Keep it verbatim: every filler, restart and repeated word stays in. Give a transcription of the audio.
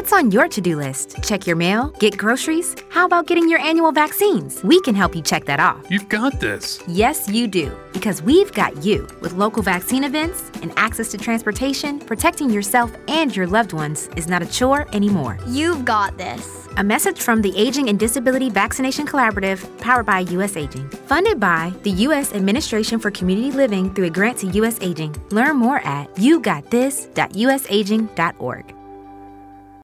What's on your to-do list? Check your mail? Get groceries? How about getting your annual vaccines? We can help you check that off. You've got this. Yes, you do. Because we've got you. With local vaccine events and access to transportation, protecting yourself and your loved ones is not a chore anymore. You've got this. A message from the Aging and Disability Vaccination Collaborative, powered by U S Aging. Funded by the U S Administration for Community Living through a grant to U S Aging. Learn more at you got this dot u s aging dot org.